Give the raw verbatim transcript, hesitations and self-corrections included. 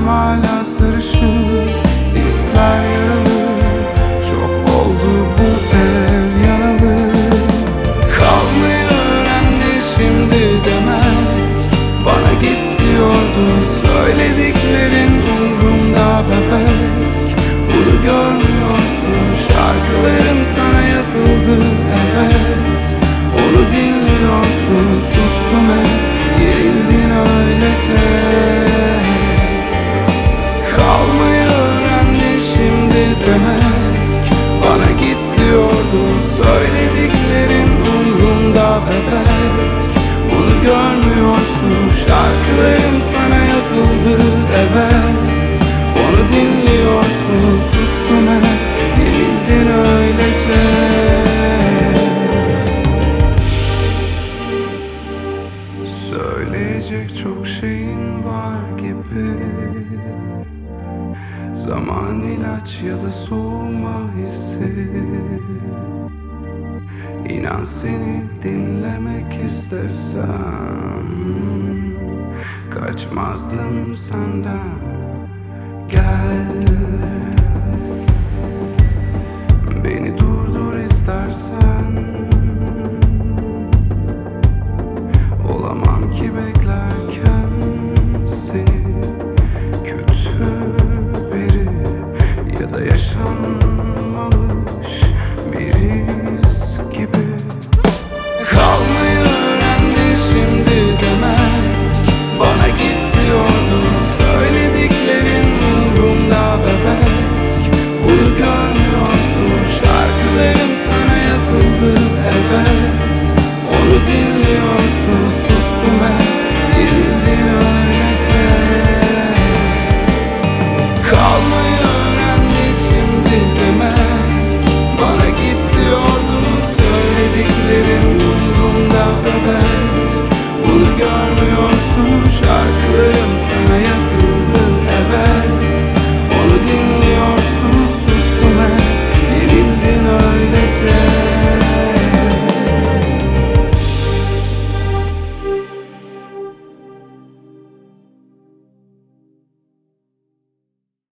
Saçlarım hala sarışın, hisler yaralı. Çok oldu bu ev yanalı. Kalmayı öğrendi şimdi demek. Bana git diyordu, söylediklerin umrumda bebek. Bunu görmüyorsun, şarkılarım sana yazıldı evet. Onu dinliyorsun, sustum hep, yerildin öylece. Kalmayı öğrendi şimdi demek. Bana git diyordu, söylediklerin umrumda bebek. Bunu görmüyorsun, şarkılarım sana yazıldı evet. Onu dinliyorsun, sustum hep, yerildin öylece. Söyleyecek çok şeyin var gibi. Zaman ilaç ya da soğuma hissi. İnan seni dinlemek istesem kaçmazdım senden. Gel, beni durdur istersen. Olamam ki beklerken seni, kötü biri ya da yaşanmamış bir his gibi. Kalmayı öğrendi şimdi demek. Bana git diyordu, söylediklerin umrumda bebek. Bunu görmüyorsun, şarkılarım sana yazıldı evet. Onu dinliyorsun, sustum hep, yerildin öylece. Kalma